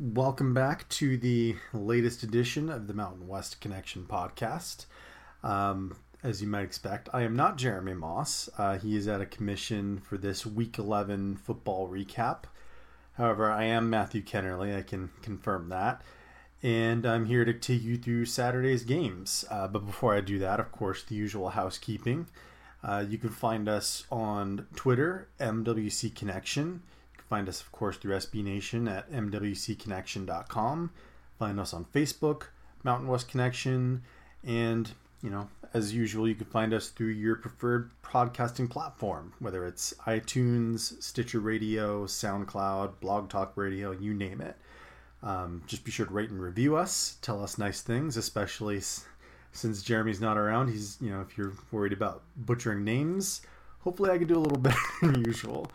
Welcome back to the latest edition of the Mountain West Connection podcast. As you might expect, I am not Jeremy Moss. He is at a commission for this Week 11 football recap. However, I am Matthew Kennerly. I can confirm that. And I'm here to take you through Saturday's games. But before I do that, of course, the usual housekeeping. You can find us on Twitter, MWC Connection. Find us, of course, through SB Nation at mwcconnection.com. Find us on Facebook, Mountain West Connection. And, as usual, you can find us through your preferred podcasting platform, whether it's iTunes, Stitcher Radio, SoundCloud, Blog Talk Radio, you name it. Just be sure to rate and review us. Tell us nice things, especially since Jeremy's not around. He's, if you're worried about butchering names, hopefully I can do a little better than usual.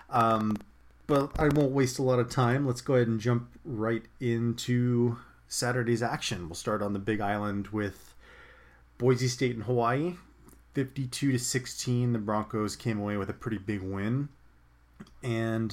But I won't waste a lot of time. Let's go ahead and jump right into Saturday's action. We'll start on the Big Island with Boise State and Hawaii. 52-16, the Broncos came away with a pretty big win. And,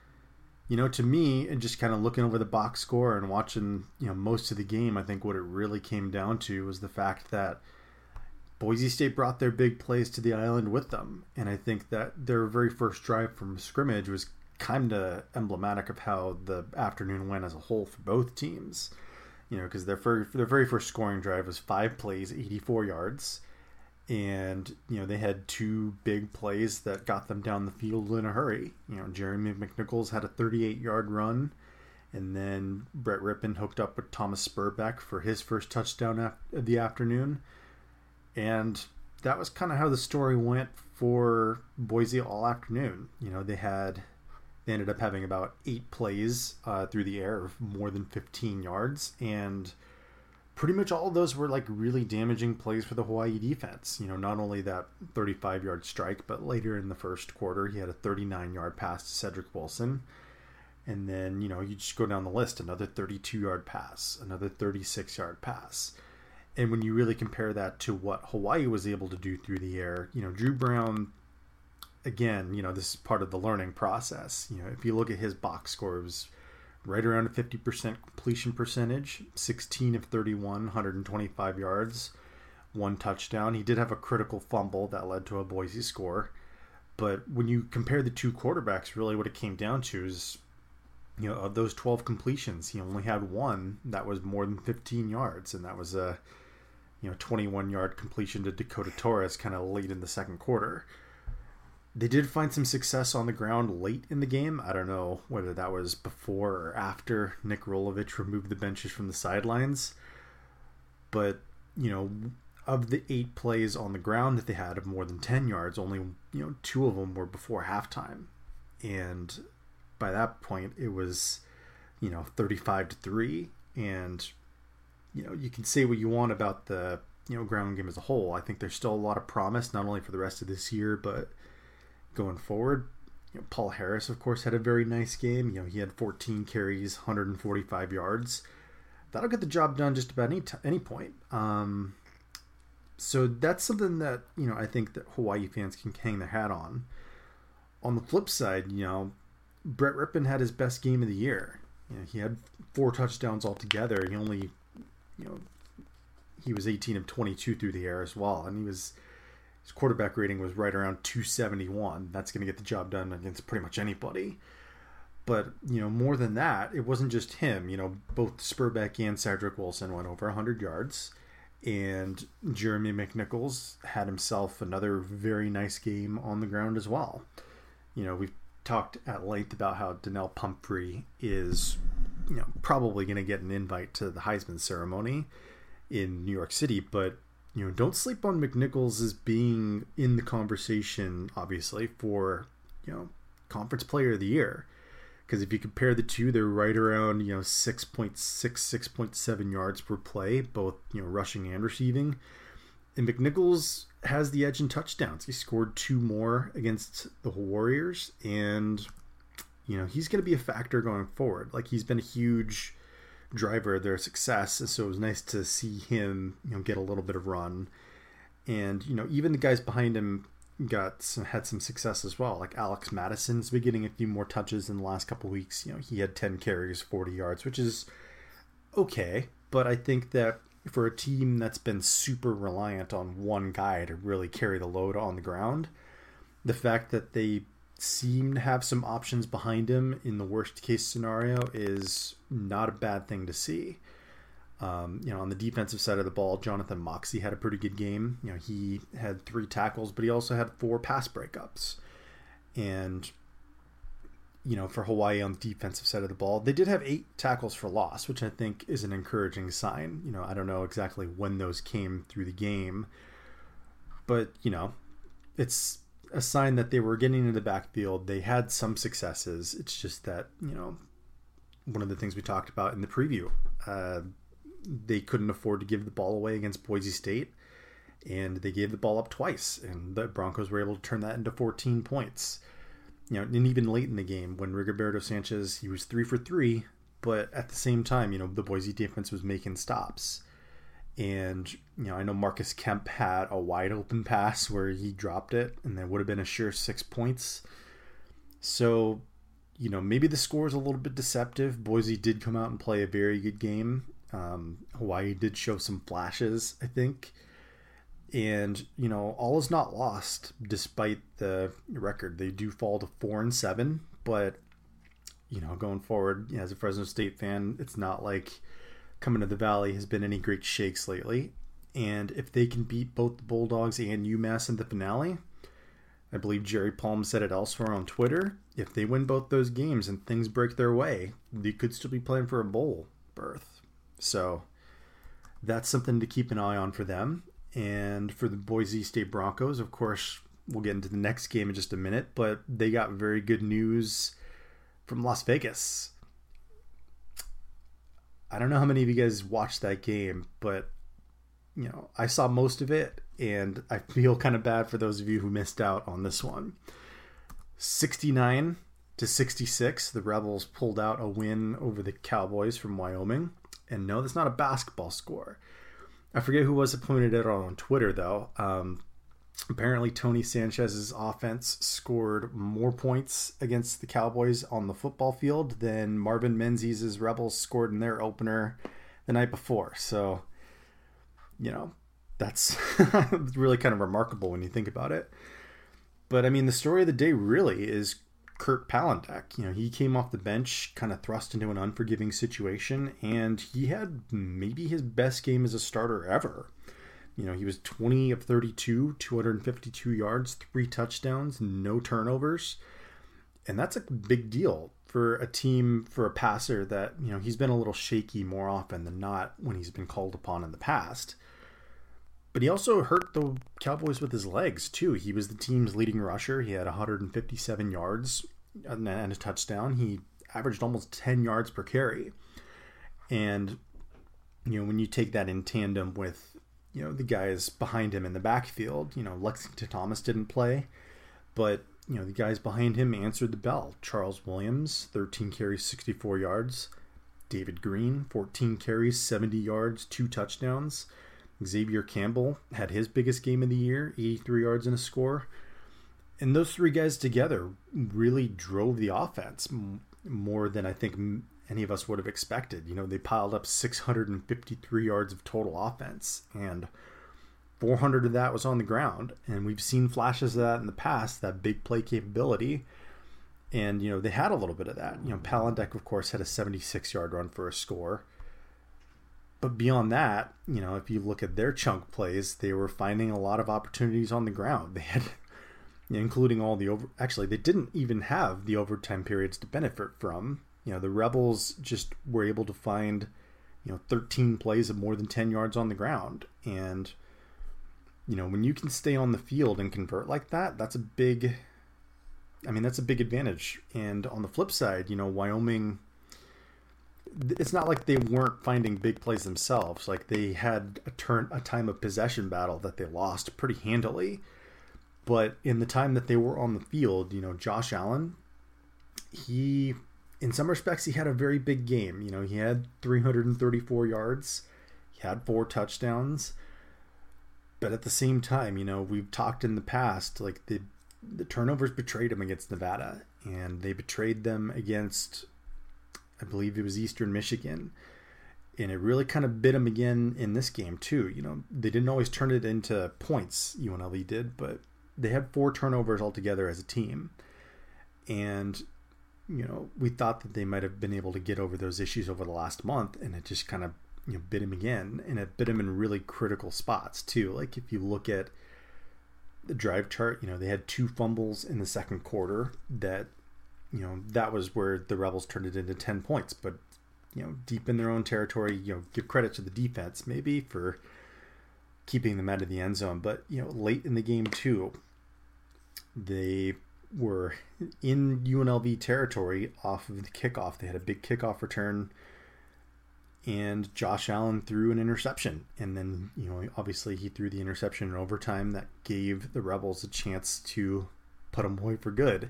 to me, and just kind of looking over the box score and watching, most of the game, I think what it really came down to was the fact that Boise State brought their big plays to the island with them. And I think that their very first drive from scrimmage was kind of emblematic of how the afternoon went as a whole for both teams. Because their very first scoring drive was 5 plays, 84 yards. And, they had 2 big plays that got them down the field in a hurry. Jeremy McNichols had a 38-yard run. And then Brett Rippon hooked up with Thomas Spurbeck for his first touchdown of the afternoon. And that was kind of how the story went for Boise all afternoon. They ended up having about 8 plays through the air of more than 15 yards. And pretty much all of those were really damaging plays for the Hawaii defense. Not only that 35-yard strike, but later in the first quarter, he had a 39-yard pass to Cedric Wilson. And then, you just go down the list, another 32-yard pass, another 36-yard pass. And when you really compare that to what Hawaii was able to do through the air, Drew Brown, again, this is part of the learning process. If you look at his box score, it was right around a 50% completion percentage, 16 of 31, 125 yards, 1 touchdown. He did have a critical fumble that led to a Boise score. But when you compare the two quarterbacks, really what it came down to is, of those 12 completions, he only had 1 that was more than 15 yards. And that was a, 21-yard completion to Dakota Torres kind of late in the second quarter. They did find some success on the ground late in the game. I don't know whether that was before or after Nick Rolovich removed the benches from the sidelines. But, of the 8 plays on the ground that they had of more than 10 yards, only, 2 of them were before halftime. And by that point, it was, 35-3. And, you can say what you want about the, ground game as a whole. I think there's still a lot of promise, not only for the rest of this year, but going forward. Paul Harris, of course, had a very nice game. He had 14 carries, 145 yards. That'll get the job done just about any point. So that's something that, I think that Hawaii fans can hang their hat on. On the flip side, Brett Rippon had his best game of the year. He had 4 touchdowns altogether. He only, he was 18 of 22 through the air as well. And his quarterback rating was right around 271. That's going to get the job done against pretty much anybody. But, more than that, it wasn't just him. Both Spurbeck and Cedric Wilson went over 100 yards. And Jeremy McNichols had himself another very nice game on the ground as well. We've talked at length about how Donnell Pumphrey is, probably going to get an invite to the Heisman ceremony in New York City. But don't sleep on McNichols as being in the conversation, obviously, for, Conference Player of the Year. Because if you compare the two, they're right around, 6.6, 6.7 yards per play, both, rushing and receiving. And McNichols has the edge in touchdowns. He scored 2 more against the Warriors. And, he's going to be a factor going forward. He's been a huge driver of their success, so it was nice to see him get a little bit of run. And even the guys behind him had some success as well. Like Alex Madison's been getting a few more touches in the last couple of weeks. He had 10 carries, 40 yards, which is okay. But I think that for a team that's been super reliant on one guy to really carry the load on the ground, the fact that they seem to have some options behind him in the worst case scenario is not a bad thing to see. On the defensive side of the ball, Jonathan Moxey had a pretty good game. He had 3 tackles, but he also had 4 pass breakups. And, for Hawaii on the defensive side of the ball, they did have 8 tackles for loss, which I think is an encouraging sign. I don't know exactly when those came through the game, but, it's a sign that they were getting into the backfield. They had some successes. It's just that, one of the things we talked about in the preview, they couldn't afford to give the ball away against Boise State, and they gave the ball up twice, and the Broncos were able to turn that into 14 points. And even late in the game, when Rigoberto Sanchez, he was 3 for 3, but at the same time, the Boise defense was making stops. And, I know Marcus Kemp had a wide open pass where he dropped it, and that would have been a sure 6 points. So, maybe the score is a little bit deceptive. Boise did come out and play a very good game. Hawaii did show some flashes, I think. And, all is not lost despite the record. They do fall to 4-7, but, going forward, as a Fresno State fan, it's not like coming to the Valley has been any great shakes lately. And if they can beat both the Bulldogs and UMass in the finale, I believe Jerry Palm said it elsewhere on Twitter, if they win both those games and things break their way, they could still be playing for a bowl berth. So that's something to keep an eye on for them. And for the Boise State Broncos, of course, we'll get into the next game in just a minute, but they got very good news from Las Vegas. I don't know how many of you guys watched that game, but, I saw most of it, and I feel kind of bad for those of you who missed out on this one. 69-66, the Rebels pulled out a win over the Cowboys from Wyoming. And no, that's not a basketball score. I forget who was it pointed out on Twitter, though. Apparently, Tony Sanchez's offense scored more points against the Cowboys on the football field than Marvin Menzies' Rebels scored in their opener the night before. So, that's really kind of remarkable when you think about it. But, the story of the day really is Kurt Palandek. He came off the bench, kind of thrust into an unforgiving situation, and he had maybe his best game as a starter ever. He was 20 of 32, 252 yards, 3 touchdowns, no turnovers. And that's a big deal for a team, for a passer that, he's been a little shaky more often than not when he's been called upon in the past. But he also hurt the Cowboys with his legs, too. He was the team's leading rusher. He had 157 yards and a touchdown. He averaged almost 10 yards per carry. And, when you take that in tandem with, the guys behind him in the backfield, Lexington Thomas didn't play, but, the guys behind him answered the bell. Charles Williams, 13 carries, 64 yards. David Green, 14 carries, 70 yards, 2 touchdowns. Xavier Campbell had his biggest game of the year, 83 yards and a score. And those 3 guys together really drove the offense more than I think any of us would have expected. They piled up 653 yards of total offense, and 400 of that was on the ground. And we've seen flashes of that in the past, that big play capability. And, they had a little bit of that. Palandek, of course, had a 76-yard run for a score. But beyond that, if you look at their chunk plays, they were finding a lot of opportunities on the ground. They had, including all the actually, they didn't even have the overtime periods to benefit from. The Rebels just were able to find, 13 plays of more than 10 yards on the ground. And, when you can stay on the field and convert like that, that's a big advantage. And on the flip side, Wyoming, it's not like they weren't finding big plays themselves. Like, they had a time of possession battle that they lost pretty handily. But in the time that they were on the field, Josh Allen, in some respects, he had a very big game. He had 334 yards. He had 4 touchdowns. But at the same time, we've talked in the past, like the turnovers betrayed them against Nevada, and they betrayed them against, I believe it was Eastern Michigan. And it really kind of bit them again in this game too. They didn't always turn it into points, UNLV did, but they had 4 turnovers altogether as a team. And, we thought that they might have been able to get over those issues over the last month, and it just kind of, bit him again. And it bit him in really critical spots too. Like if you look at the drive chart, they had 2 fumbles in the second quarter that, that was where the Rebels turned it into 10 points. But, deep in their own territory, give credit to the defense maybe for keeping them out of the end zone. But, late in the game too, they were in UNLV territory off of the kickoff. They had a big kickoff return, and Josh Allen threw an interception. And then, obviously he threw the interception in overtime that gave the Rebels a chance to put them away for good.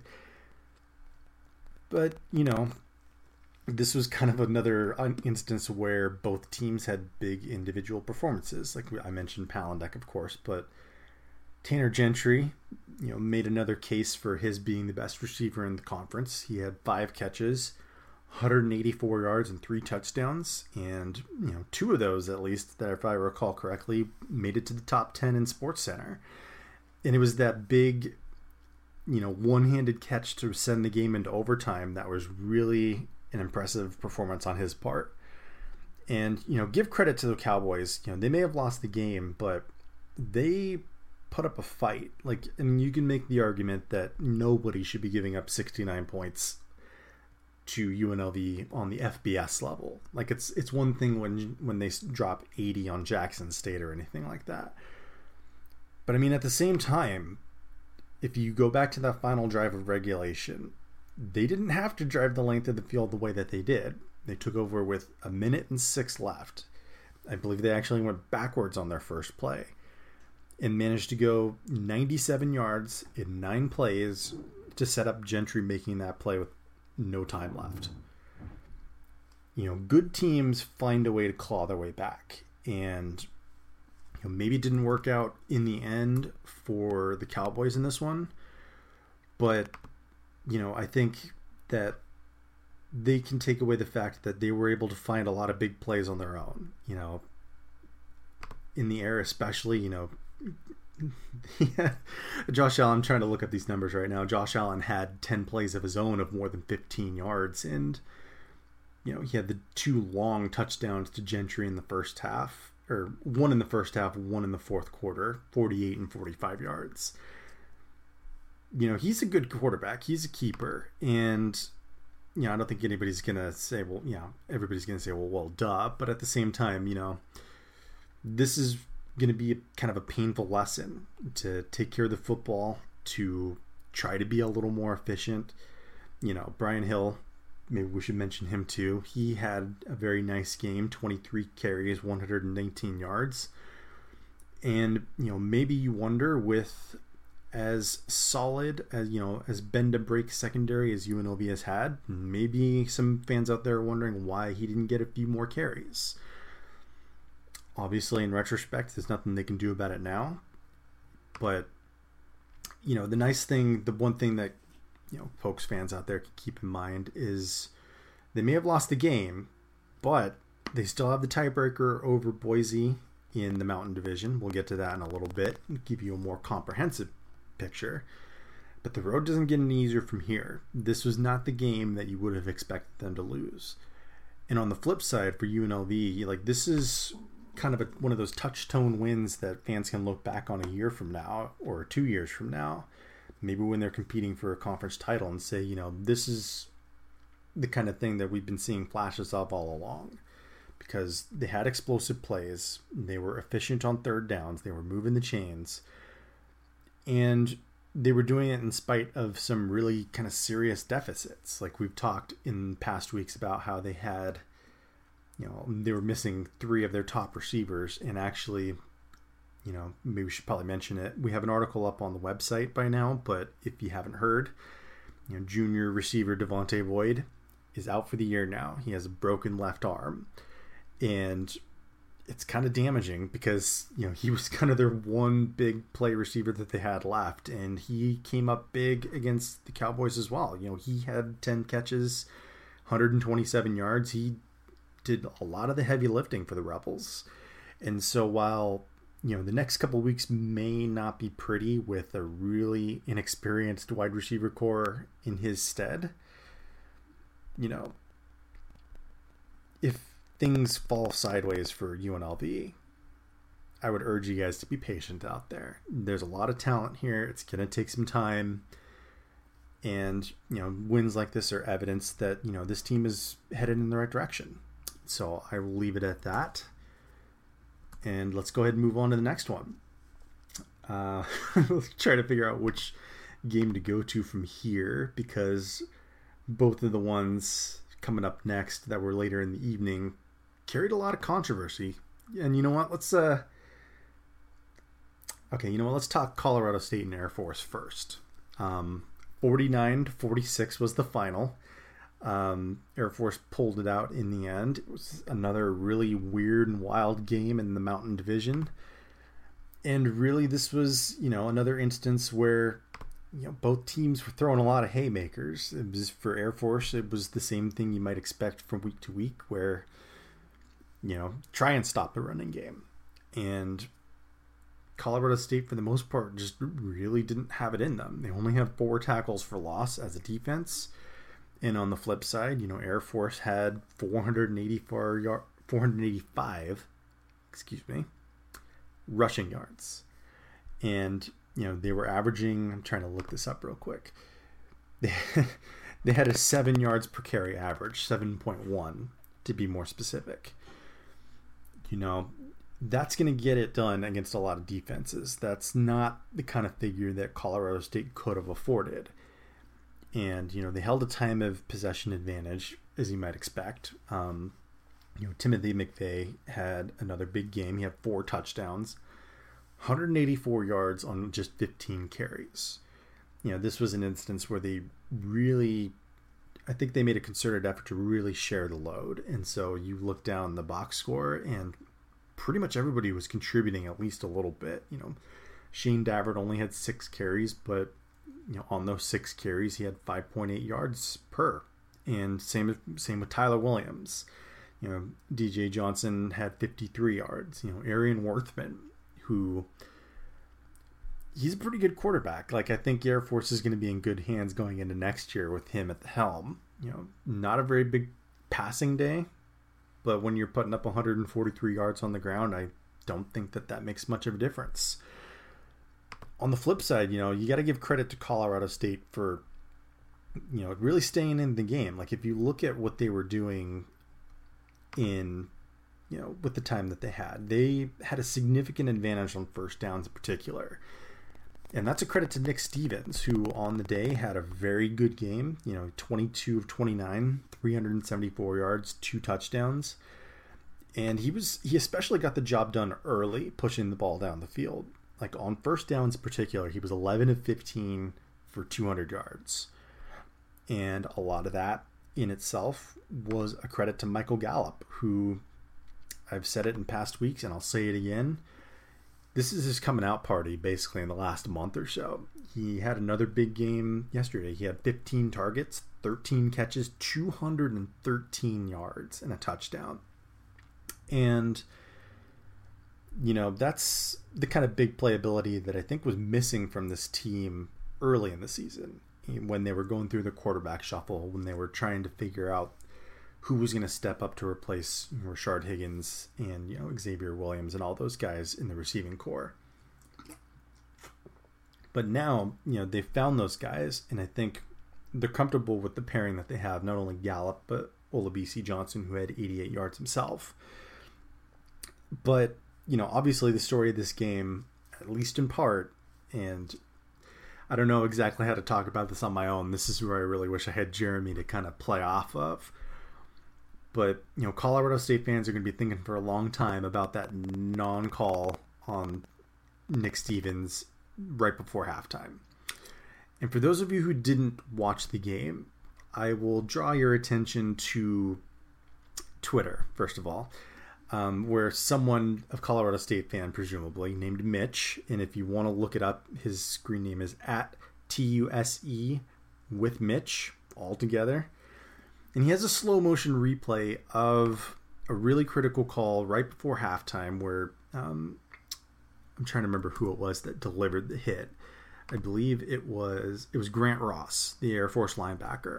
But, this was kind of another instance where both teams had big individual performances. Like I mentioned Palandek, of course, but Tanner Gentry, made another case for his being the best receiver in the conference. He had 5 catches, 184 yards, and 3 touchdowns. And, 2 of those, at least, that if I recall correctly, made it to the top 10 in SportsCenter. And it was that big, one-handed catch to send the game into overtime that was really an impressive performance on his part. And, give credit to the Cowboys. They may have lost the game, but they put up a fight. And you can make the argument that nobody should be giving up 69 points to UNLV on the FBS level. Like it's one thing when they drop 80 on Jackson State or anything like that. But I mean, at the same time, if you go back to that final drive of regulation, they didn't have to drive the length of the field the way that they did. They took over with 1 minute and 6 left. I believe they actually went backwards on their first play and managed to go 97 yards in 9 plays to set up Gentry making that play with no time left. Good teams find a way to claw their way back. And maybe it didn't work out in the end for the Cowboys in this one. But, I think that they can take away the fact that they were able to find a lot of big plays on their own. In the air especially, Josh Allen, I'm trying to look up these numbers right now. Josh Allen had 10 plays of his own of more than 15 yards. And, he had the 2 long touchdowns to Gentry in the first half, or 1 in the first half, 1 in the fourth quarter, 48 and 45 yards. He's a good quarterback. He's a keeper. And, I don't think anybody's going to say, well, everybody's going to say, well, duh. But at the same time, this is going to be kind of a painful lesson to take care of the football, to try to be a little more efficient. Brian Hill, maybe we should mention him too. He had a very nice game, 23 carries, 119 yards. And, maybe you wonder, with as solid as, as bend to break secondary as UNLV has had, maybe some fans out there are wondering why he didn't get a few more carries. Obviously, in retrospect, there's nothing they can do about it now. But, the one thing that, Pokes fans out there can keep in mind is they may have lost the game, but they still have the tiebreaker over Boise in the Mountain Division. We'll get to that in a little bit and give you a more comprehensive picture. But the road doesn't get any easier from here. This was not the game that you would have expected them to lose. And on the flip side, for UNLV, this is kind of one of those touchstone wins that fans can look back on a year from now or 2 years from now, maybe when they're competing for a conference title, and say, this is the kind of thing that we've been seeing flashes of all along, because they had explosive plays, they were efficient on third downs, they were moving the chains, and they were doing it in spite of some really kind of serious deficits. Like we've talked in past weeks about how they had, they were missing 3 of their top receivers. And actually, maybe we should probably mention it. We have an article up on the website by now, but if you haven't heard, junior receiver Devontae Boyd is out for the year now. He has a broken left arm. And it's kind of damaging because, he was kind of their one big play receiver that they had left, and he came up big against the Cowboys as well. He had 10 catches, 127 yards. He did a lot of the heavy lifting for the Rebels. And so while, the next couple of weeks may not be pretty with a really inexperienced wide receiver core in his stead, if things fall sideways for UNLV, I would urge you guys to be patient out there. There's a lot of talent here. It's going to take some time. And, wins like this are evidence that, this team is headed in the right direction. So I will leave it at that. And let's go ahead and move on to the next one. Let's try to figure out which game to go to from here, because both of the ones coming up next that were later in the evening carried a lot of controversy. And you know what? Let's talk Colorado State and Air Force first. 49-46 was the final. Air Force pulled it out in the end. It was another really weird and wild game in the Mountain Division. And really this was, another instance where, both teams were throwing a lot of haymakers. It was for Air Force, it was the same thing you might expect from week to week where, try and stop the running game. And Colorado State, for the most part, just really didn't have it in them. They only had 4 tackles for loss as a defense. And on the flip side, Air Force had 485 rushing yards. And, they were averaging, I'm trying to look this up real quick. They had a 7 yards per carry average, 7.1 to be more specific. That's going to get it done against a lot of defenses. That's not the kind of figure that Colorado State could have afforded. And, they held a time of possession advantage, as you might expect. Timothy McVeigh had another big game. He had 4 touchdowns, 184 yards on just 15 carries. This was an instance where I think they made a concerted effort to really share the load. And so you look down the box score and pretty much everybody was contributing at least a little bit. Shane Davert only had 6 carries, but on those 6 carries, he had 5.8 yards per. And same with Tyler Williams. DJ Johnson had 53 yards. Arian Worthman, who he's a pretty good quarterback. I think Air Force is going to be in good hands going into next year with him at the helm. Not a very big passing day, but when you're putting up 143 yards on the ground, I don't think that makes much of a difference. On the flip side, you got to give credit to Colorado State for, really staying in the game. If you look at what they were doing in, with the time that they had a significant advantage on first downs in particular. And that's a credit to Nick Stevens, who on the day had a very good game, 22 of 29, 374 yards, 2 touchdowns. And he especially got the job done early, pushing the ball down the field. On first downs in particular, he was 11 of 15 for 200 yards. And a lot of that in itself was a credit to Michael Gallup, who, I've said it in past weeks and I'll say it again, this is his coming out party basically in the last month or so. He had another big game yesterday. He had 15 targets, 13 catches, 213 yards, and a touchdown. And that's the kind of big playability that I think was missing from this team early in the season when they were going through the quarterback shuffle, when they were trying to figure out who was going to step up to replace Rashard Higgins and, Xavier Williams and all those guys in the receiving core. But now, they've found those guys, and I think they're comfortable with the pairing that they have, not only Gallup, but Olabisi Johnson, who had 88 yards himself. But, obviously the story of this game, at least in part, and I don't know exactly how to talk about this on my own. This is where I really wish I had Jeremy to kind of play off of. But, Colorado State fans are going to be thinking for a long time about that non-call on Nick Stevens right before halftime. And for those of you who didn't watch the game, I will draw your attention to Twitter, first of all. where someone of Colorado State fan, presumably, named Mitch, and if you want to look it up, his screen name is at TUSE with Mitch, all together. And he has a slow motion replay of a really critical call right before halftime where I'm trying to remember who it was that delivered the hit. I believe it was Grant Ross, the Air Force linebacker.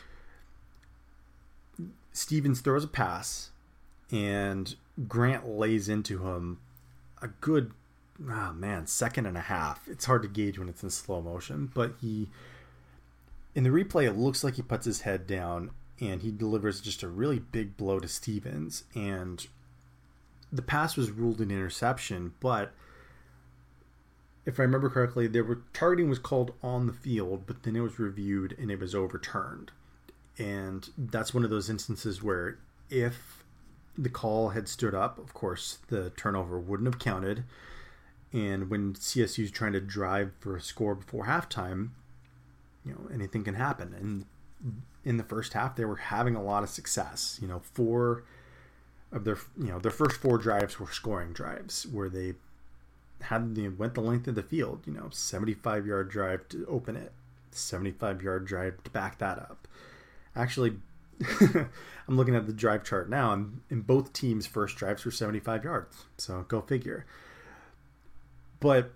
Stevens throws a pass, and Grant lays into him a good, second and a half. It's hard to gauge when it's in slow motion, but in the replay, it looks like he puts his head down and he delivers just a really big blow to Stevens. And the pass was ruled an interception, but if I remember correctly, targeting was called on the field, but then it was reviewed and it was overturned. And that's one of those instances where if the call had stood up, of course, the turnover wouldn't have counted. And when CSU is trying to drive for a score before halftime, anything can happen. And in the first half, they were having a lot of success. Four of their first four drives were scoring drives where they went the length of the field. 75-yard drive to open it, 75-yard drive to back that up. Actually, I'm looking at the drive chart now, and both teams' first drives were 75 yards. So go figure. But,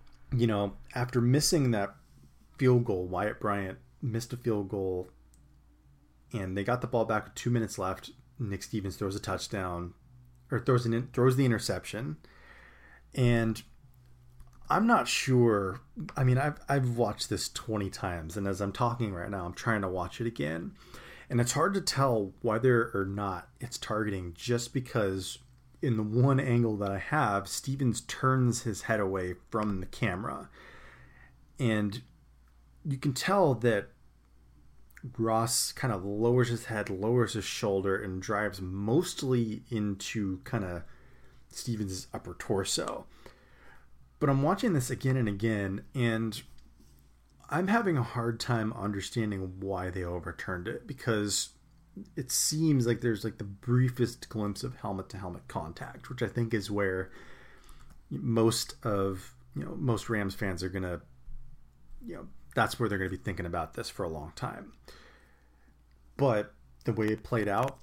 after missing that field goal, Wyatt Bryant missed a field goal, and they got the ball back with 2 minutes left. Nick Stevens throws a touchdown, or throws the interception. And I'm not sure. I mean, I've watched this 20 times, and as I'm talking right now, I'm trying to watch it again. And it's hard to tell whether or not it's targeting, just because in the one angle that I have, Stevens turns his head away from the camera. And you can tell that Ross kind of lowers his head, lowers his shoulder, and drives mostly into kind of Stevens' upper torso. But I'm watching this again and again, and I'm having a hard time understanding why they overturned it, because it seems like there's like the briefest glimpse of helmet-to-helmet contact, which I think is where most Rams fans are going to, that's where they're going to be thinking about this for a long time. But the way it played out,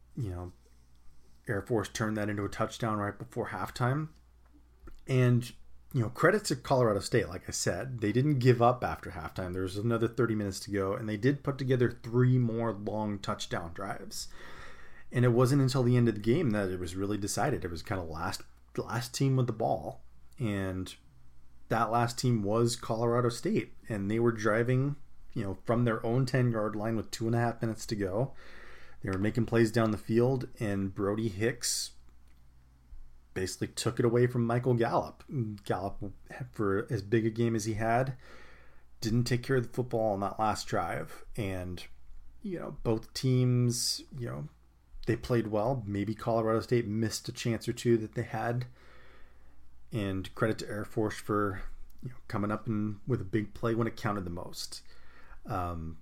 Air Force turned that into a touchdown right before halftime. And, credit to Colorado State, like I said, they didn't give up after halftime. There was another 30 minutes to go, and they did put together 3 more long touchdown drives. And it wasn't until the end of the game that it was really decided. It was kind of last team with the ball. And that last team was Colorado State. And they were driving, from their own 10-yard line with 2.5 minutes to go. They were making plays down the field, and Brody Hicks basically took it away from Michael Gallup. Gallup, for as big a game as he had, didn't take care of the football on that last drive. And, both teams, they played well. Maybe Colorado State missed a chance or two that they had. And credit to Air Force for coming up with a big play when it counted the most. And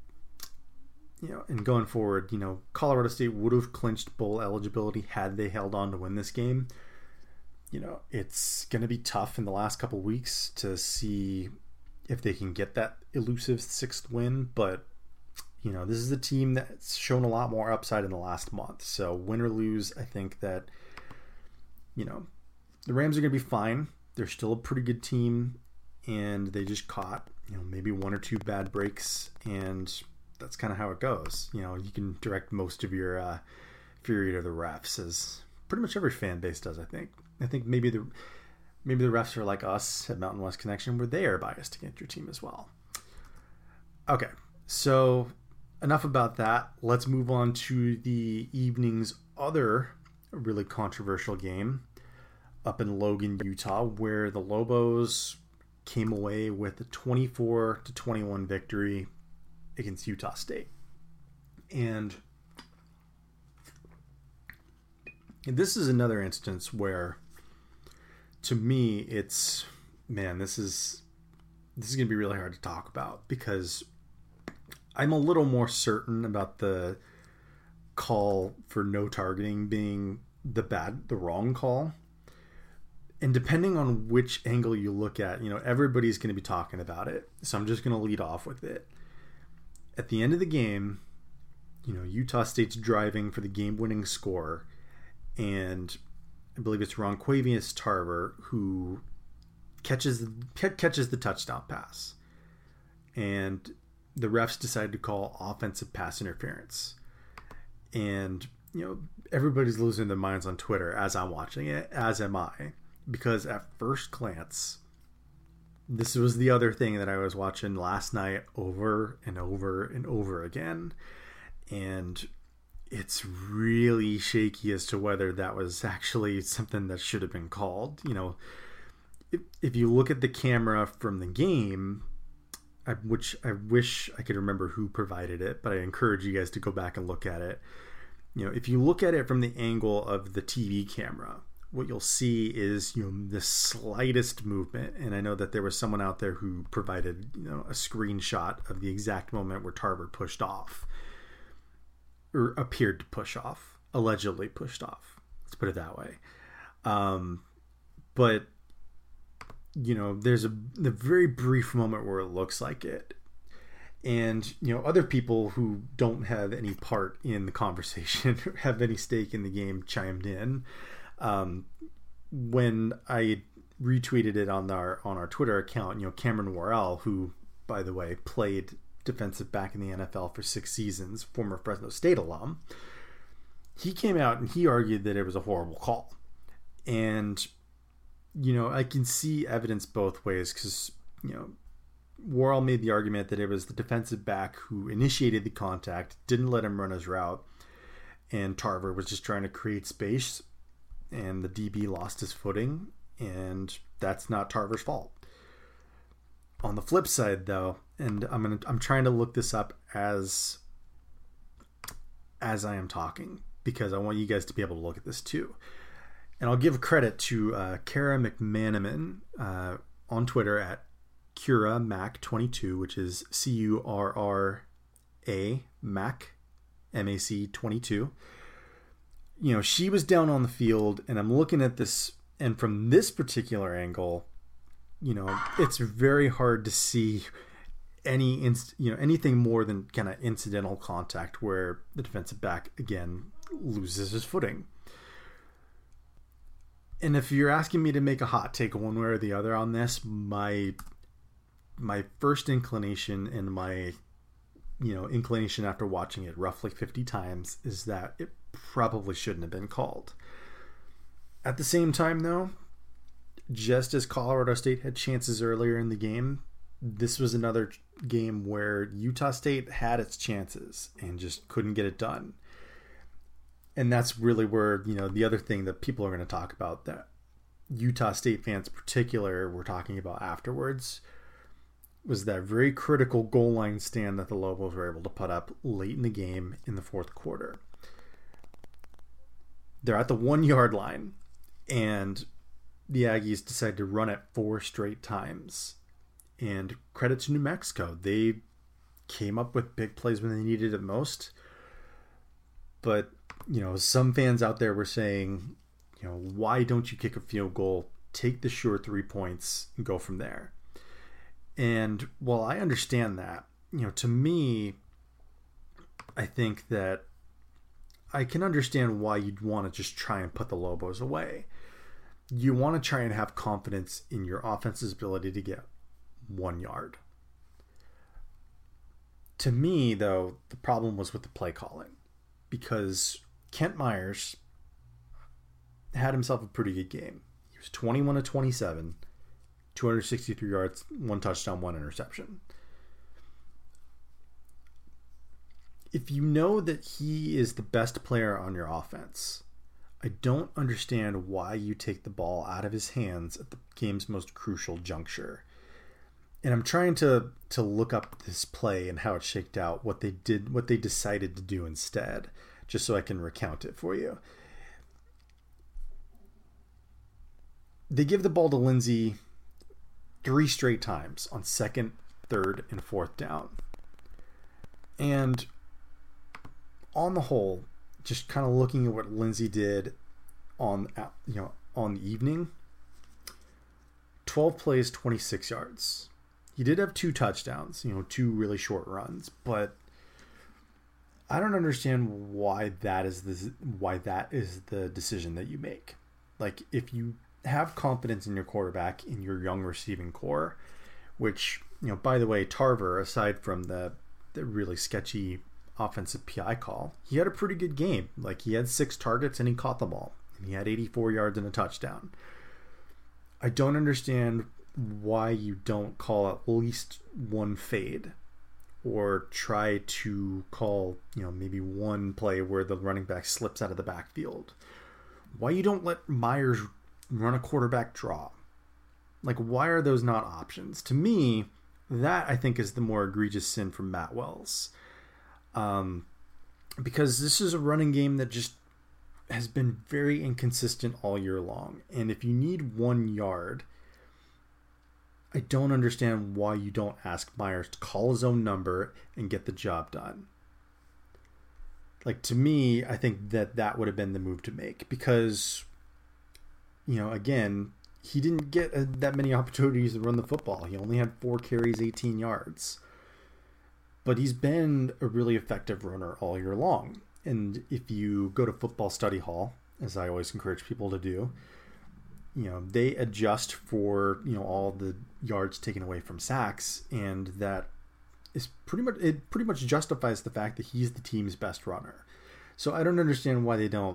going forward, Colorado State would have clinched bowl eligibility had they held on to win this game. It's going to be tough in the last couple weeks to see if they can get that elusive 6th win, but this is a team that's shown a lot more upside in the last month. So win or lose, I think that the Rams are going to be fine. They're still a pretty good team, and they just caught maybe 1 or 2 bad breaks, and that's kind of how it goes. You can direct most of your fury to the refs, as pretty much every fan base does. I think maybe the refs are like us at Mountain West Connection, where they are biased against your team as well. Okay, so enough about that. Let's move on to the evening's other really controversial game up in Logan, Utah, where the Lobos came away with a 24-21 victory against Utah State. And this is another instance where, to me, this is going to be really hard to talk about, because I'm a little more certain about the call for no targeting being the wrong call. And depending on which angle you look at, everybody's going to be talking about it. So I'm just going to lead off with it. At the end of the game, Utah State's driving for the game-winning score, and I believe it's Ronquavius Tarver who catches the touchdown pass. And the refs decide to call offensive pass interference. And, everybody's losing their minds on Twitter as I'm watching it, as am I. Because at first glance, this was the other thing that I was watching last night over and over and over again. And it's really shaky as to whether that was actually something that should have been called. If you look at the camera from the game, which I wish I could remember who provided it, but I encourage you guys to go back and look at it. If you look at it from the angle of the TV camera, what you'll see is, the slightest movement. And I know that there was someone out there who provided, a screenshot of the exact moment where Tarver pushed off, or appeared to push off, allegedly pushed off. Let's put it that way. But, there's a very brief moment where it looks like it. And, other people who don't have any part in the conversation, or have any stake in the game, chimed in. When I retweeted it on our Twitter account, Cameron Worrell, who, by the way, played defensive back in the NFL for 6 seasons, former Fresno State alum, he came out and he argued that it was a horrible call. And, I can see evidence both ways because, Worrell made the argument that it was the defensive back who initiated the contact, didn't let him run his route, and Tarver was just trying to create space, and the DB lost his footing, and that's not Tarver's fault. On the flip side, though, and I'm trying to look this up as I am talking, because I want you guys to be able to look at this too. And I'll give credit to Kara McManaman on Twitter at Cura Mac 22, which is Curra Mac MAC 22. She was down on the field, and I'm looking at this, and from this particular angle, it's very hard to see anything more than kind of incidental contact where the defensive back again loses his footing. And if you're asking me to make a hot take one way or the other on this, my first inclination and my inclination after watching it roughly 50 times is that it probably shouldn't have been called. At the same time, though, just as Colorado State had chances earlier in the game, this was another game where Utah State had its chances and just couldn't get it done. And that's really where, the other thing that people are going to talk about, that Utah State fans in particular were talking about afterwards, was that very critical goal line stand that the Lobos were able to put up late in the game in the fourth quarter. They're at the 1 yard line, and the Aggies decide to run it 4 straight times. And credit to New Mexico. They came up with big plays when they needed it most. But, some fans out there were saying, why don't you kick a field goal, take the sure 3 points, and go from there? And while I understand that, to me, I think that I can understand why you'd want to just try and put the Lobos away. You want to try and have confidence in your offense's ability to get 1 yard. To me, though, the problem was with the play calling, because Kent Myers had himself a pretty good game. He was 21 of 27, 263 yards, 1 touchdown, 1 interception. If you know that he is the best player on your offense, I don't understand why you take the ball out of his hands at the game's most crucial juncture. And I'm trying to look up this play and how it shaked out, what they decided to do instead, just so I can recount it for you. They give the ball to Lindsey 3 straight times on 2nd, 3rd, and 4th down. And on the whole, just kind of looking at what Lindsey did, on on the evening. 12 plays, 26 yards. He did have 2 touchdowns, 2 really short runs, but I don't understand why that is the decision that you make. Like, if you have confidence in your quarterback, in your young receiving core, which, by the way, Tarver, aside from the really sketchy offensive PI call, he had a pretty good game. Like, he had 6 targets and he caught the ball, and he had 84 yards and a touchdown. I don't understand why you don't call at least one fade, or try to call, maybe one play where the running back slips out of the backfield. Why you don't let Myers run a quarterback draw? Like, why are those not options? To me, that I think is the more egregious sin from Matt Wells. Because this is a running game that just has been very inconsistent all year long. And if you need 1 yard, I don't understand why you don't ask Myers to call his own number and get the job done. Like, to me, I think that would have been the move to make, because, again, he didn't get that many opportunities to run the football. He only had 4 carries, 18 yards. But he's been a really effective runner all year long. And if you go to Football Study Hall, as I always encourage people to do, they adjust for, all the yards taken away from sacks, and that is pretty much justifies the fact that he's the team's best runner. So I don't understand why they don't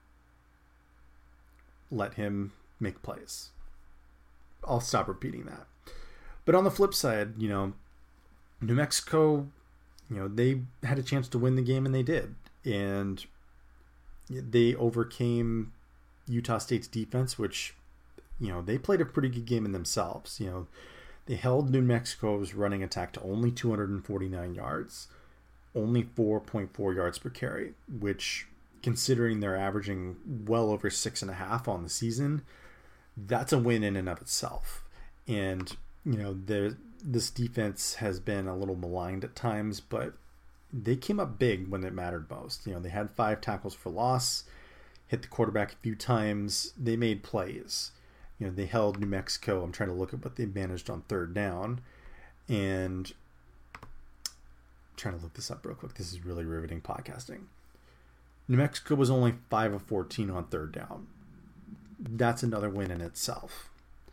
let him make plays. I'll stop repeating that. But on the flip side, New Mexico, they had a chance to win the game, and they did. And they overcame Utah State's defense, which, they played a pretty good game in themselves. They held New Mexico's running attack to only 249 yards, only 4.4 yards per carry, which, considering they're averaging well over 6.5 on the season, that's a win in and of itself. And, this defense has been a little maligned at times, but they came up big when it mattered most. They had 5 tackles for loss, hit the quarterback a few times. They made plays. They held New Mexico. I'm trying to look at what they managed on 3rd down. And I'm trying to look this up real quick. This is really riveting podcasting. New Mexico was only 5 of 14 on 3rd down. That's another win in itself.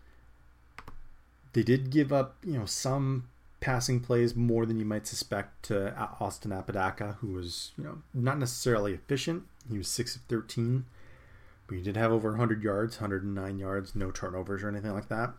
They did give up, some passing plays, more than you might suspect, to Austin Apodaca, who was, not necessarily efficient. He was 6 of 13, but he did have over 100 yards, 109 yards, no turnovers or anything like that.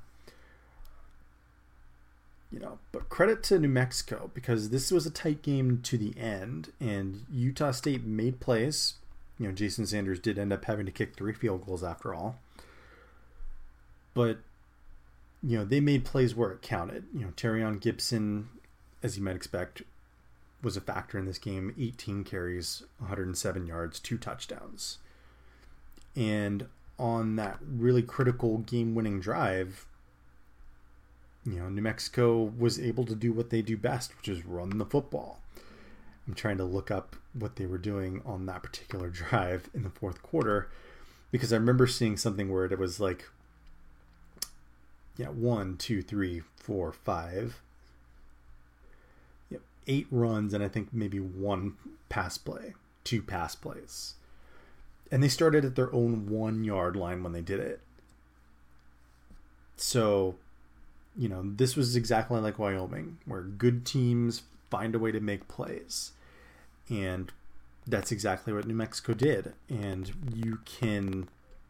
But credit to New Mexico, because this was a tight game to the end, and Utah State made plays. Jason Sanders did end up having to kick 3 field goals after all. But they made plays where it counted. Terrion Gibson, as you might expect, was a factor in this game. 18 carries, 107 yards, 2 touchdowns. And on that really critical game-winning drive, New Mexico was able to do what they do best, which is run the football. I'm trying to look up what they were doing on that particular drive in the 4th quarter, because I remember seeing something where it was like, 1, 2, 3, 4, 5, 8 runs, and I think maybe 1 pass play, 2 pass plays. And they started at their own 1 yard line when they did it. So, this was exactly like Wyoming, where good teams find a way to make plays. And that's exactly what New Mexico did. And you can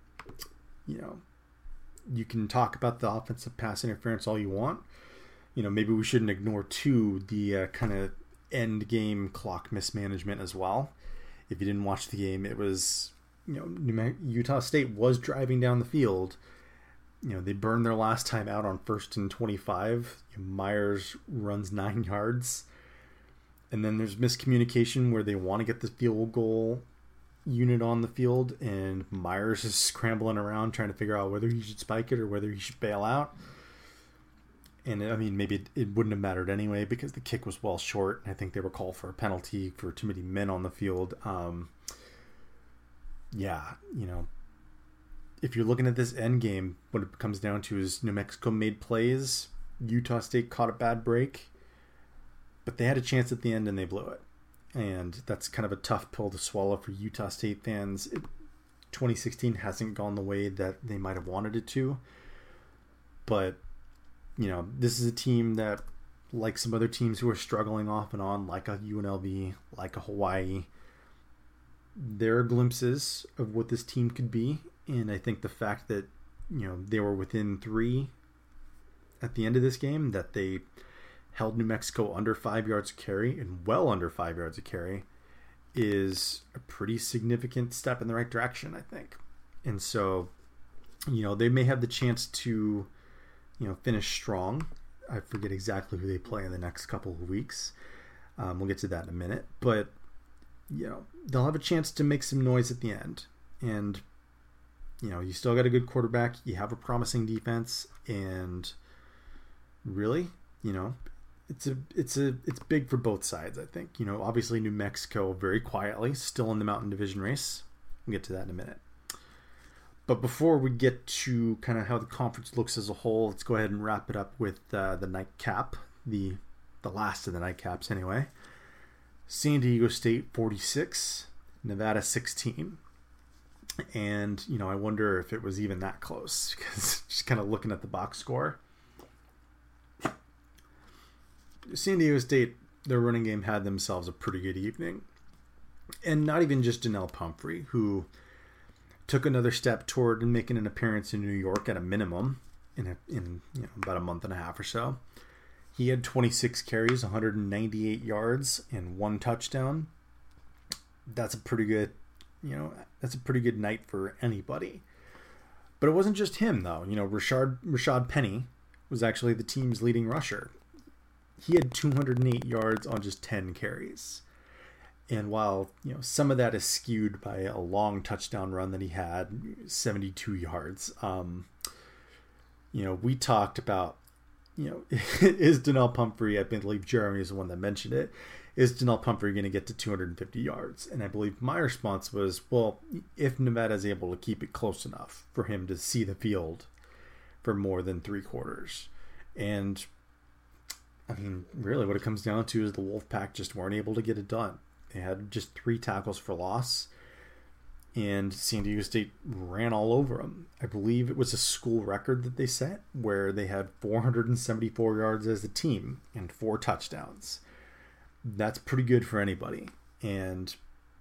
talk about the offensive pass interference all you want. Maybe we shouldn't ignore, too, the kind of end game clock mismanagement as well. If you didn't watch the game, it was, Utah State was driving down the field. They burned their last time out on 1st and 25. Myers runs 9 yards. And then there's miscommunication where they want to get the field goal unit on the field, and Myers is scrambling around trying to figure out whether he should spike it or whether he should bail out. And maybe it wouldn't have mattered anyway, because the kick was well short. I think they were called for a penalty for too many men on the field. if you're looking at this end game, what it comes down to is New Mexico made plays. Utah State caught a bad break, but they had a chance at the end and they blew it. And that's kind of a tough pill to swallow for Utah State fans. 2016 hasn't gone the way that they might have wanted it to. But, this is a team that, like some other teams who are struggling off and on, like a UNLV, like a Hawaii, there are glimpses of what this team could be. And I think the fact that, they were within 3 at the end of this game, that they held New Mexico under 5 yards a carry and well under 5 yards a carry, is a pretty significant step in the right direction, I think. And so, they may have the chance to, finish strong. I forget exactly who they play in the next couple of weeks. We'll get to that in a minute. But, they'll have a chance to make some noise at the end. And, you still got a good quarterback. You have a promising defense. And really, it's big for both sides, I think. Obviously New Mexico very quietly still in the Mountain Division race. We'll get to that in a minute. But before we get to kind of how the conference looks as a whole, let's go ahead and wrap it up with the nightcap, the last of the nightcaps anyway. San Diego State 46, Nevada 16. And, I wonder if it was even that close, because just kind of looking at the box score, San Diego State, their running game had themselves a pretty good evening. And not even just Donnell Pumphrey, who took another step toward making an appearance in New York at a minimum in about a month and a half or so. He had 26 carries, 198 yards, and 1 touchdown. That's a pretty good, that's a pretty good night for anybody. But it wasn't just him, though. Rashad Penny was actually the team's leading rusher. He had 208 yards on just 10 carries. And while, some of that is skewed by a long touchdown run that he had, 72 yards, we talked about, is Donnell Pumphrey, I believe Jeremy is the one that mentioned it, is Donnell Pumphrey going to get to 250 yards? And I believe my response was, well, if Nevada is able to keep it close enough for him to see the field for more than 3 quarters. And I mean, really what it comes down to is the Wolfpack just weren't able to get it done. They had just 3 tackles for loss, and San Diego State ran all over them. I believe it was a school record that they set where they had 474 yards as a team and 4 touchdowns. That's pretty good for anybody. And,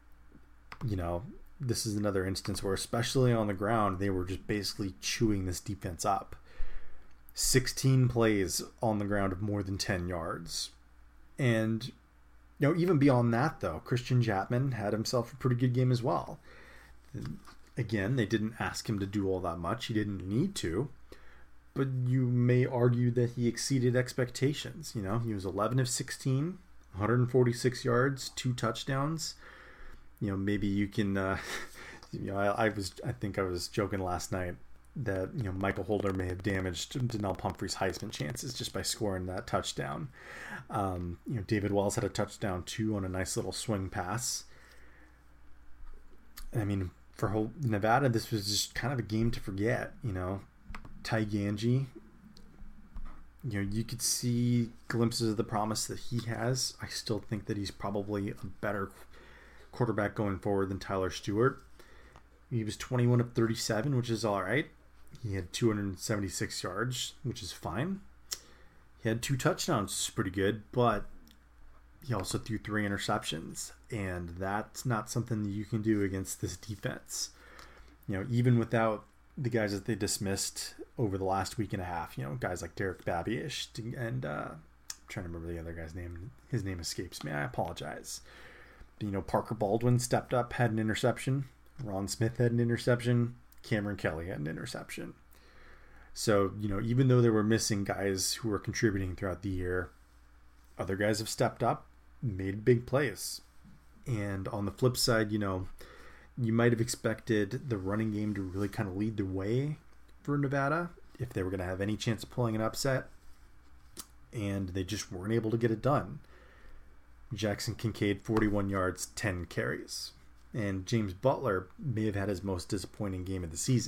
this is another instance where, especially on the ground, they were just basically chewing this defense up. 16 plays on the ground of more than 10 yards. And, even beyond that, though, Christian Chapman had himself a pretty good game as well. Again, they didn't ask him to do all that much. He didn't need to. But you may argue that he exceeded expectations. He was 11 of 16, 146 yards, 2 touchdowns. Maybe you can... I think I was joking last night that Michael Holder may have damaged Donnell Pumphrey's Heisman chances just by scoring that touchdown. David Wells had a touchdown too on a nice little swing pass. I mean, for Nevada, this was just kind of a game to forget. Ty Ganji, you could see glimpses of the promise that he has. I still think that he's probably a better quarterback going forward than Tyler Stewart. He was 21 of 37, which is all right. He had 276 yards, which is fine. He had 2 touchdowns, which is pretty good, but he also threw 3 interceptions, and that's not something that you can do against this defense. Even without the guys that they dismissed over the last week and a half, guys like Derek Babiesh and I'm trying to remember the other guy's name. His name escapes me. I apologize. But, Parker Baldwin stepped up, had an interception. Ron Smith had an interception. Cameron Kelly had an interception. So, even though they were missing guys who were contributing throughout the year, other guys have stepped up, made big plays. And on the flip side, you might have expected the running game to really kind of lead the way for Nevada if they were going to have any chance of pulling an upset. And they just weren't able to get it done. Jackson Kincaid, 41 yards, 10 carries. And James Butler may have had his most disappointing game of the season.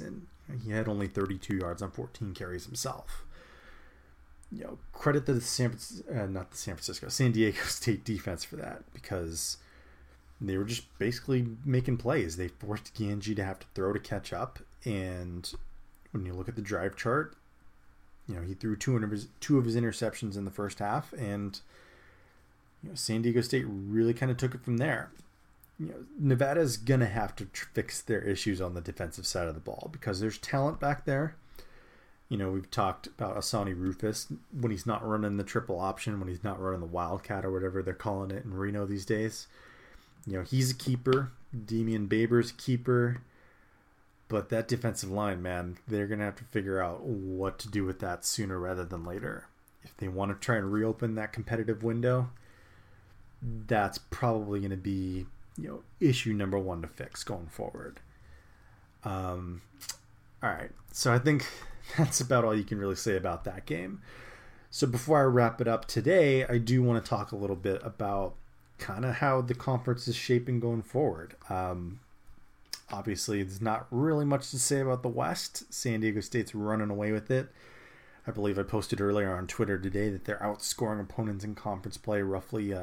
He had only 32 yards on 14 carries himself. Credit to the San Diego State defense for that, because they were just basically making plays. They forced Ganji to have to throw to catch up, and when you look at the drive chart, he threw two of his interceptions in the first half, and San Diego State really kind of took it from there. Nevada's gonna have to fix their issues on the defensive side of the ball, because there's talent back there. We've talked about Asani Rufus when he's not running the triple option, when he's not running the Wildcat or whatever they're calling it in Reno these days. He's a keeper. Damian Baber's a keeper. But that defensive line, man, they're going to have to figure out what to do with that sooner rather than later. If they want to try and reopen that competitive window, that's probably going to be, issue number one to fix going forward. All right. So I think that's about all you can really say about that game. So before I wrap it up today, I do want to talk a little bit about kind of how the conference is shaping going forward. Obviously, there's not really much to say about the West. San Diego State's running away with it. I believe I posted earlier on Twitter today that they're outscoring opponents in conference play roughly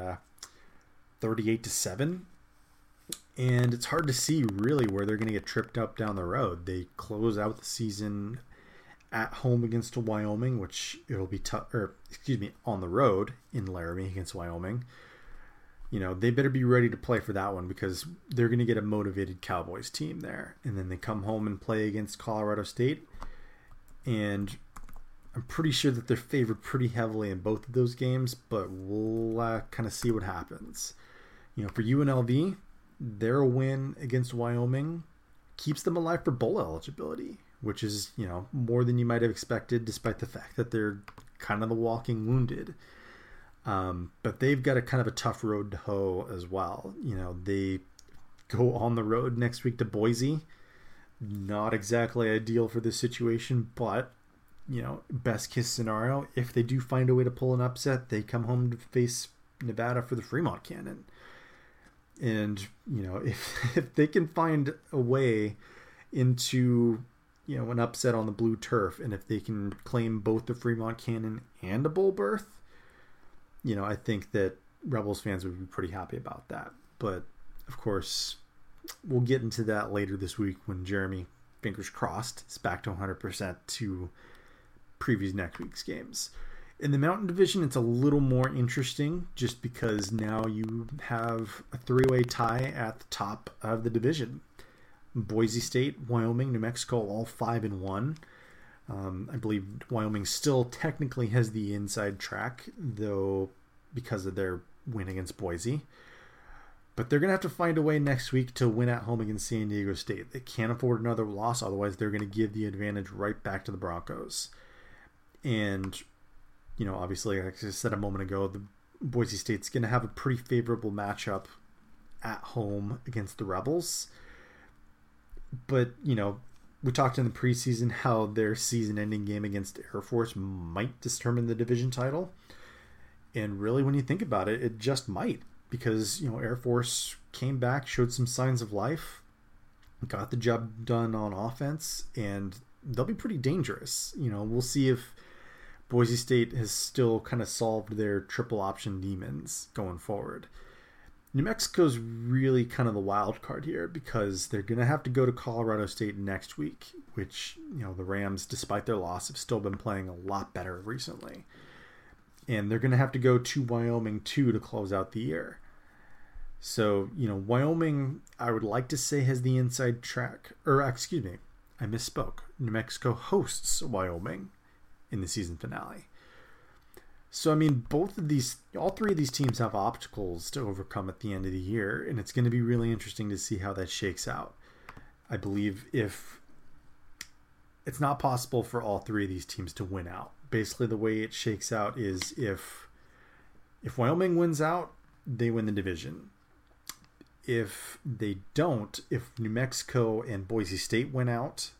38-7. And it's hard to see really where they're going to get tripped up down the road. They close out the season at home against Wyoming, which it'll be tough, on the road in Laramie against Wyoming. They better be ready to play for that one, because they're going to get a motivated Cowboys team there. And then they come home and play against Colorado State. And I'm pretty sure that they're favored pretty heavily in both of those games, but we'll kind of see what happens. For UNLV, their win against Wyoming keeps them alive for bowl eligibility, which is, more than you might have expected, despite the fact that they're kind of the walking wounded. But they've got a kind of a tough road to hoe as well. They go on the road next week to Boise. Not exactly ideal for this situation, but, best case scenario, if they do find a way to pull an upset, they come home to face Nevada for the Fremont Cannon. And, if they can find a way into, an upset on the blue turf, and if they can claim both the Fremont Cannon and a bowl berth, I think that Rebels fans would be pretty happy about that. But, of course, we'll get into that later this week when Jeremy, fingers crossed, is back to 100% to preview next week's games. In the Mountain Division, it's a little more interesting just because now you have a three-way tie at the top of the division. Boise State, Wyoming, New Mexico, all 5-1. I believe Wyoming still technically has the inside track, though, because of their win against Boise. But they're going to have to find a way next week to win at home against San Diego State. They can't afford another loss, otherwise they're going to give the advantage right back to the Broncos. And, obviously, like I said a moment ago, the Boise State's going to have a pretty favorable matchup at home against the Rebels. But, we talked in the preseason how their season-ending game against Air Force might determine the division title. And really, when you think about it, it just might. Because, Air Force came back, showed some signs of life, got the job done on offense, and they'll be pretty dangerous. We'll see if Boise State has still kind of solved their triple option demons going forward. New Mexico's really kind of the wild card here, because they're going to have to go to Colorado State next week, which, the Rams, despite their loss, have still been playing a lot better recently. And they're going to have to go to Wyoming, too, to close out the year. So, Wyoming, I would like to say, has the inside track. I misspoke. New Mexico hosts Wyoming in the season finale. So, all three of these teams have obstacles to overcome at the end of the year, and it's going to be really interesting to see how that shakes out. I believe if it's not possible for all three of these teams to win out. Basically, the way it shakes out is if Wyoming wins out, they win the division. If they don't, if New Mexico and Boise State win out,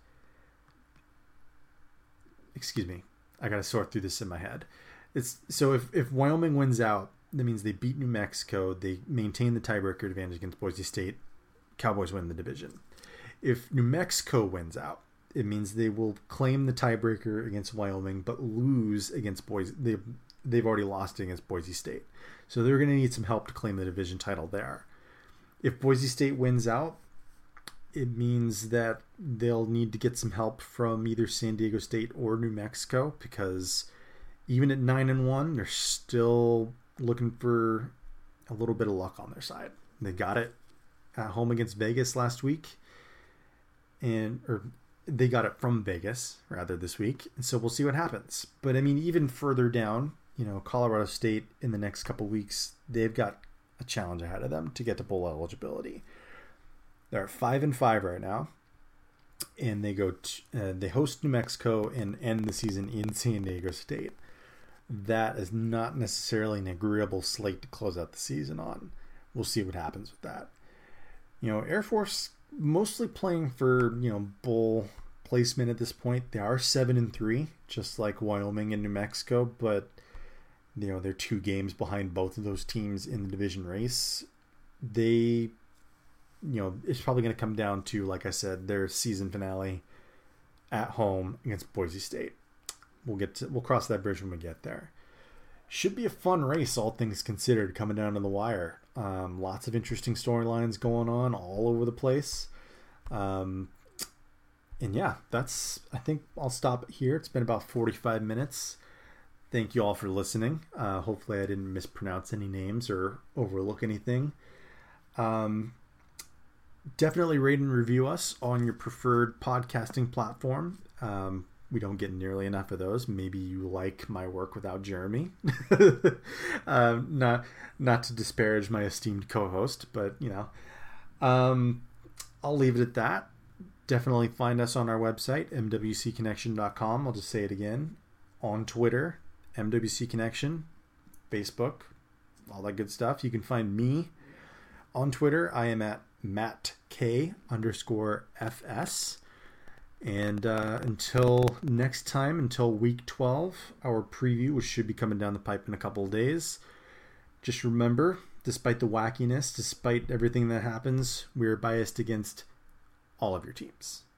I got to sort through this in my head. So if Wyoming wins out, that means they beat New Mexico, they maintain the tiebreaker advantage against Boise State, Cowboys win the division. If New Mexico wins out, it means they will claim the tiebreaker against Wyoming, but lose against Boise. They've already lost against Boise State. So they're going to need some help to claim the division title there. If Boise State wins out, it means that they'll need to get some help from either San Diego State or New Mexico, because even at 9-1, they're still looking for a little bit of luck on their side. They got it at home against Vegas last week, or they got it from Vegas rather this week, and so we'll see what happens. But I mean, even further down, Colorado State in the next couple weeks, they've got a challenge ahead of them to get to bowl eligibility. They're at 5-5 right now, and they host New Mexico and end the season in San Diego State. That is not necessarily an agreeable slate to close out the season on. We'll see what happens with that. Air Force mostly playing for bowl placement at this point. They are 7-3, just like Wyoming and New Mexico, but they're 2 games behind both of those teams in the division race. It's probably going to come down to, like I said, their season finale at home against Boise State. We'll cross that bridge when we get there. Should be a fun race, all things considered, coming down to the wire. Lots of interesting storylines going on all over the place. And yeah, I think I'll stop here. It's been about 45 minutes. Thank you all for listening. Hopefully I didn't mispronounce any names or overlook anything. Definitely rate and review us on your preferred podcasting platform. We don't get nearly enough of those. Maybe you like my work without Jeremy. Not to disparage my esteemed co-host, but I'll leave it at that. Definitely find us on our website, mwcconnection.com. I'll just say it again. On Twitter, MWC Connection, Facebook, all that good stuff. You can find me on Twitter. I am at MattK_FS. And until next time, until week 12, our preview, which should be coming down the pipe in a couple of days. Just remember, despite the wackiness, despite everything that happens, we're biased against all of your teams.